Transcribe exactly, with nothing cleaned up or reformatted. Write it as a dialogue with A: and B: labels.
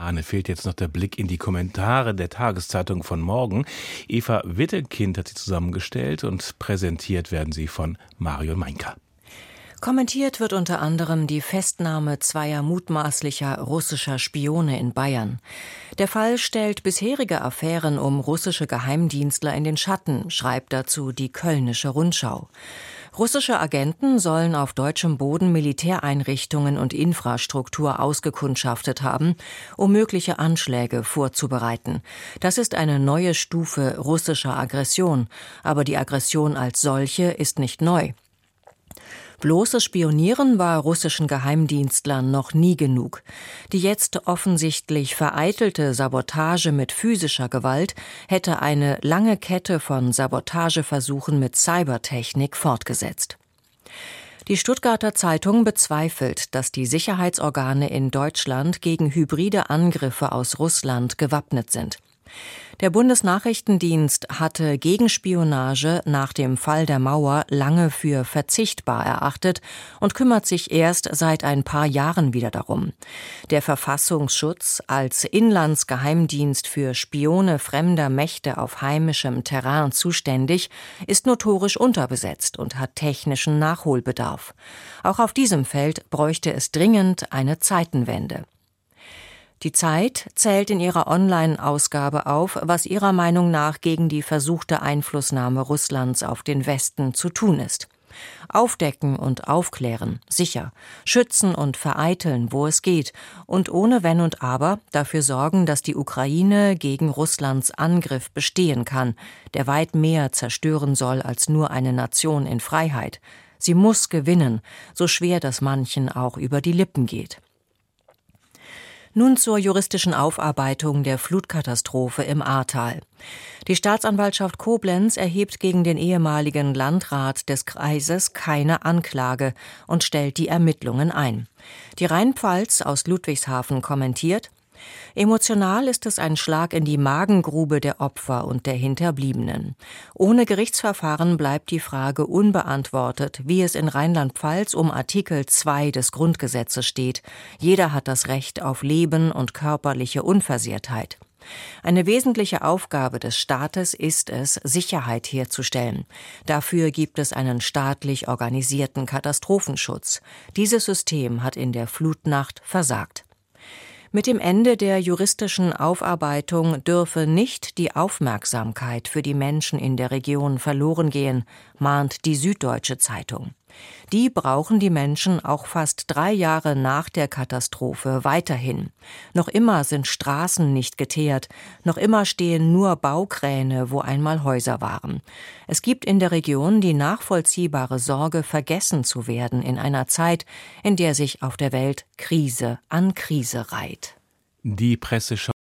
A: Ahne fehlt jetzt noch der Blick in die Kommentare der Tageszeitung von morgen. Eva Wittekind hat sie zusammengestellt und präsentiert werden sie von Marion Meinker.
B: Kommentiert wird unter anderem die Festnahme zweier mutmaßlicher russischer Spione in Bayern. Der Fall stellt bisherige Affären um russische Geheimdienstler in den Schatten, schreibt dazu die Kölnische Rundschau. Russische Agenten sollen auf deutschem Boden Militäreinrichtungen und Infrastruktur ausgekundschaftet haben, um mögliche Anschläge vorzubereiten. Das ist eine neue Stufe russischer Aggression, aber die Aggression als solche ist nicht neu. Bloßes Spionieren war russischen Geheimdienstlern noch nie genug. Die jetzt offensichtlich vereitelte Sabotage mit physischer Gewalt hätte eine lange Kette von Sabotageversuchen mit Cybertechnik fortgesetzt. Die Stuttgarter Zeitung bezweifelt, dass die Sicherheitsorgane in Deutschland gegen hybride Angriffe aus Russland gewappnet sind. Der Bundesnachrichtendienst hatte Gegenspionage nach dem Fall der Mauer lange für verzichtbar erachtet und kümmert sich erst seit ein paar Jahren wieder darum. Der Verfassungsschutz als Inlandsgeheimdienst für Spione fremder Mächte auf heimischem Terrain zuständig, ist notorisch unterbesetzt und hat technischen Nachholbedarf. Auch auf diesem Feld bräuchte es dringend eine Zeitenwende. Die Zeit zählt in ihrer Online-Ausgabe auf, was ihrer Meinung nach gegen die versuchte Einflussnahme Russlands auf den Westen zu tun ist. Aufdecken und aufklären, sicher, schützen und vereiteln, wo es geht, und ohne Wenn und Aber dafür sorgen, dass die Ukraine gegen Russlands Angriff bestehen kann, der weit mehr zerstören soll als nur eine Nation in Freiheit. Sie muss gewinnen, so schwer das manchen auch über die Lippen geht. Nun zur juristischen Aufarbeitung der Flutkatastrophe im Ahrtal. Die Staatsanwaltschaft Koblenz erhebt gegen den ehemaligen Landrat des Kreises keine Anklage und stellt die Ermittlungen ein. Die Rheinpfalz aus Ludwigshafen kommentiert: Emotional ist es ein Schlag in die Magengrube der Opfer und der Hinterbliebenen. Ohne Gerichtsverfahren bleibt die Frage unbeantwortet, wie es in Rheinland-Pfalz um Artikel zwei des Grundgesetzes steht. Jeder hat das Recht auf Leben und körperliche Unversehrtheit. Eine wesentliche Aufgabe des Staates ist es, Sicherheit herzustellen. Dafür gibt es einen staatlich organisierten Katastrophenschutz. Dieses System hat in der Flutnacht versagt. Mit dem Ende der juristischen Aufarbeitung dürfe nicht die Aufmerksamkeit für die Menschen in der Region verloren gehen, mahnt die Süddeutsche Zeitung. Die brauchen die Menschen auch fast drei Jahre nach der Katastrophe weiterhin. Noch immer sind Straßen nicht geteert, noch immer stehen nur Baukräne, wo einmal Häuser waren. Es gibt in der Region die nachvollziehbare Sorge, vergessen zu werden in einer Zeit, in der sich auf der Welt Krise an Krise reiht.
A: Die Presseschau